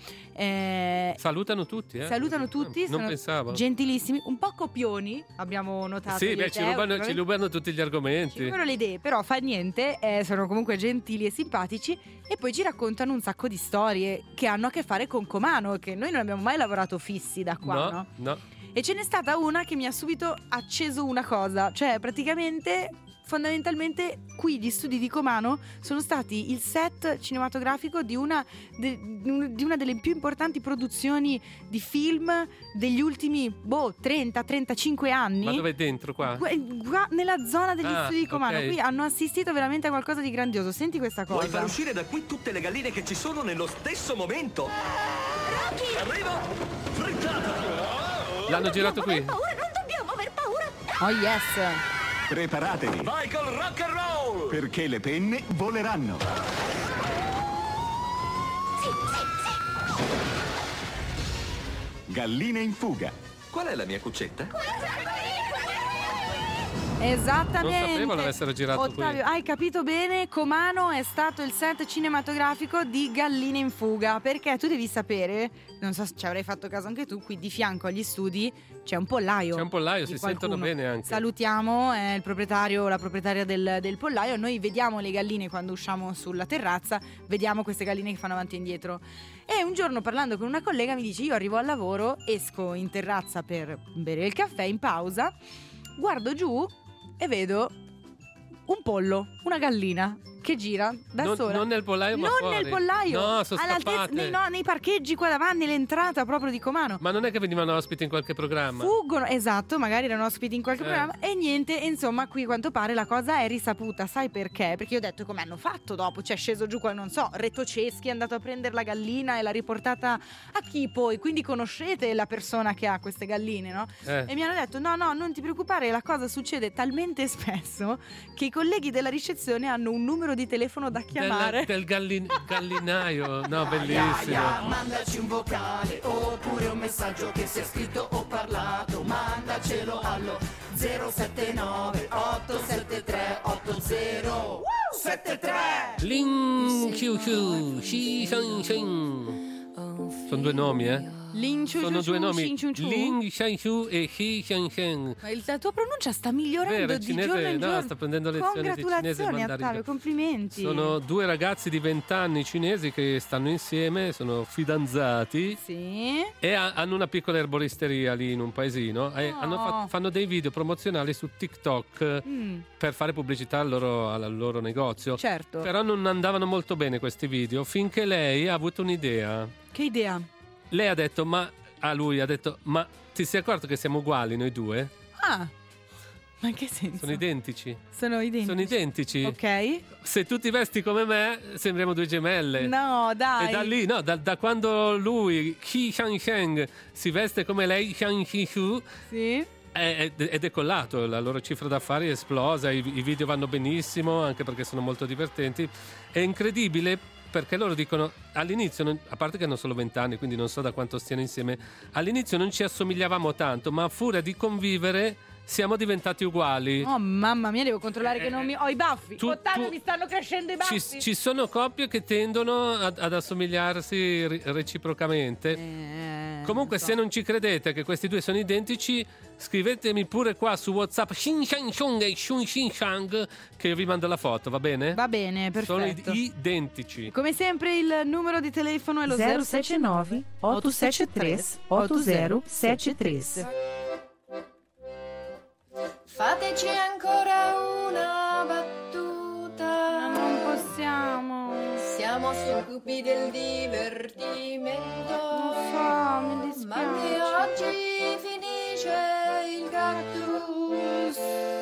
Eh, Salutano tutti, eh. salutano tutti, Non sono pensavo. gentilissimi, un po' copioni, abbiamo notato. Sì, io beh, e ci te, rubano, ci ultimamente. rubano tutti gli argomenti. Ci rubano le idee, però fa niente, eh, sono comunque gentili e simpatici e poi ci raccontano un sacco di storie che hanno a che fare con Comano, che noi non abbiamo mai lavorato fissi da qua, no? No, no. E ce n'è stata una che mi ha subito acceso una cosa, cioè praticamente, fondamentalmente, qui gli studi di Comano sono stati il set cinematografico di una, de- di una delle più importanti produzioni di film degli ultimi, boh, trenta trentacinque anni. Ma dove è dentro qua? Qua, qua nella zona degli Ah, studi di Comano, ok. qui hanno assistito veramente a qualcosa di grandioso. Senti questa cosa. Vuoi far uscire da qui tutte le galline che ci sono nello stesso momento? Rocky! Arrivo! Frittata! L'hanno girato qui? Paura, non dobbiamo aver paura. Oh yes! Preparatevi! Vai col rock and roll! Perché le penne voleranno! Galline in fuga! Qual è la mia cuccetta? Esattamente. Non sapevo l'avessero girato Ottavio, qui. hai capito bene, Comano è stato il set cinematografico di Galline in fuga, perché tu devi sapere, non so se ci avrai fatto caso anche tu, qui di fianco agli studi c'è un pollaio. C'è un pollaio, di si qualcuno. sentono bene anche. Salutiamo eh, il proprietario, la proprietaria del, del pollaio. Noi vediamo le galline quando usciamo sulla terrazza, vediamo queste galline che fanno avanti e indietro. E un giorno, parlando con una collega, mi dice: io arrivo al lavoro, esco in terrazza per bere il caffè in pausa, guardo giù e vedo un pollo, una gallina che gira da Non- sola. non nel pollaio, ma non fuori. nel pollaio. No, sono all'altezza- scappate. nei, no, nei parcheggi qua davanti, l'entrata proprio di Comano. Ma non è che venivano ospiti in qualche programma? Fuggono, esatto, magari erano ospiti in qualche Eh. programma e niente, insomma, qui a quanto pare la cosa è risaputa. Sai perché? Perché io ho detto: come hanno fatto dopo? Cioè, è sceso giù qua, non so, Retoceschi è andato a prendere la gallina e l'ha riportata a chi poi? Quindi conoscete la persona che ha queste galline, no? Eh. E mi hanno detto: no, no, non ti preoccupare, la cosa succede talmente spesso che i colleghi della ricezione hanno un numero di telefono da chiamare. Del, del gallin- gallinaio. No, bellissimo. Ya, mandaci un vocale oppure un messaggio che sia scritto o parlato, mandacelo allo zero sette nove otto sette tre otto zero sette tre. Lin Chiu Chiu, Xi Shan Shen. Sono due nomi, eh? Lin Chiu Sono Chiu due Chiu, nomi. Xin Chiu Chiu. Lin Xianxiu e Xi Shan. Ma il- la tua pronuncia sta migliorando Vero, il di cinese- giorno in no, giorno. sta prendendo lezioni di cinese Congratulazioni, mandarino. Ottavio, complimenti. Sono due ragazzi di venti anni cinesi che stanno insieme, sono fidanzati. Sì. E ha- hanno una piccola erboristeria lì in un paesino e Oh. hanno fa- fanno dei video promozionali su TikTok Mm. per fare pubblicità al loro, al loro negozio. Certo. Però non andavano molto bene questi video finché lei ha avuto un'idea. Che idea? Lei ha detto, ma a lui ha detto, ma ti sei accorto che siamo uguali noi due? Ah, Ma in che senso? Sono identici. Sono identici. Sono identici. Ok. Se tu ti vesti come me, sembriamo due gemelle. No, dai. E da lì, no, da, da quando lui, Ki Shang-sheng, si veste come lei, Shang Shi-shu, sì. è, è, è decollato. La loro cifra d'affari è esplosa. I, I video vanno benissimo, anche perché sono molto divertenti. È incredibile perché loro dicono all'inizio, non, a parte che hanno solo vent'anni, quindi non so da quanto stiano insieme, all'inizio non ci assomigliavamo tanto, ma a furia di convivere siamo diventati uguali. Oh mamma mia, devo controllare Eh, che non mi... Ho i baffi. tu- Ottavio, tu- mi stanno crescendo i baffi. Ci, ci sono coppie che tendono ad, ad assomigliarsi ri- reciprocamente. Eh, Comunque, non so. se non ci credete che questi due sono identici, scrivetemi pure qua su WhatsApp Xin Shang Shung e Shun Xin Shang, che vi mando la foto, va bene? Va bene, Sono perfetto. id- identici. Come sempre il numero di telefono è lo zero sette nove otto sette tre otto zero sette tre. Fateci ancora una battuta. Non possiamo. Siamo succubi del divertimento. Lo so, mi dispiace. Ma anche oggi finisce il cactus.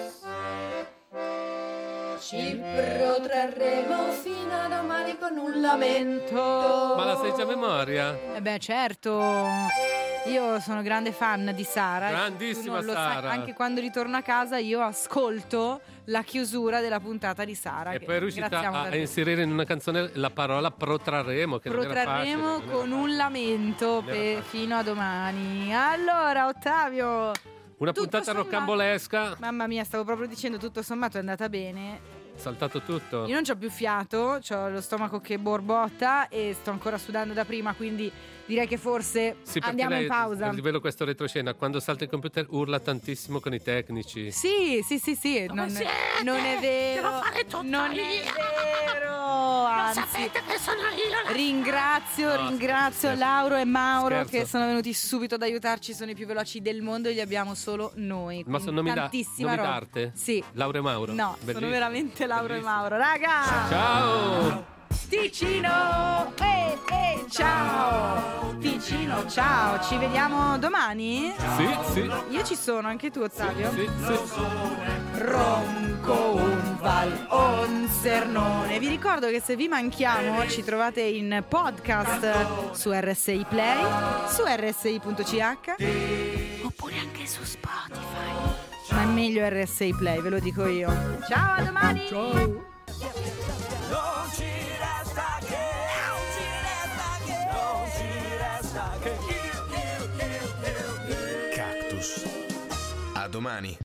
Ci protrarremo fino a domani con un lamento. Ma la sai già a memoria? Eh beh, certo. Io sono grande fan di Sara. Grandissima Tu non lo sai, Sara. anche quando ritorno a casa io ascolto la chiusura della puntata di Sara. E che poi è riuscita ringraziamo a, per a tutto. inserire in una canzone la parola protrarremo, che non era Protrarremo facile, non era con un lamento Non era per- fino a domani. Allora, Ottavio, Una tutto puntata sommato- rocambolesca, mamma mia, stavo proprio dicendo tutto sommato è andata bene. saltato tutto. Io non c'ho più fiato, c'ho lo stomaco che borbotta e sto ancora sudando da prima, quindi direi che forse Sì, perché andiamo lei, in pausa. rivelo questo retroscena, quando salta il computer urla tantissimo con i tecnici. Sì, sì, sì, sì, non, siete? non è vero. Devo fare tutto non io. è vero. Anzi, sapete che sono io la- ringrazio, No, ringrazio scherzo. Lauro e Mauro Scherzo. che sono venuti subito ad aiutarci, sono i più veloci del mondo e li abbiamo solo noi. Ma sono nomi, da, tantissima nomi roba. d'arte? Sì. Laura e Mauro? No, Bellissimo. sono veramente Lauro e Mauro. Raga! Ciao! Ticino! Eh, eh, ciao! Ticino, ciao! Ci vediamo domani? Sì, sì. Io ci sono, anche tu, Ottavio? Sì, sì. Ronco un val un sernone. Vi ricordo che se vi manchiamo ci trovate in podcast su R S I Play, su R S I punto C H Oppure anche su Spotify. ma è meglio R S I Play, ve lo dico io. Ciao, a domani! Ciao! Non ci resta che, non ci resta che, non ci resta che. Cactus. A domani.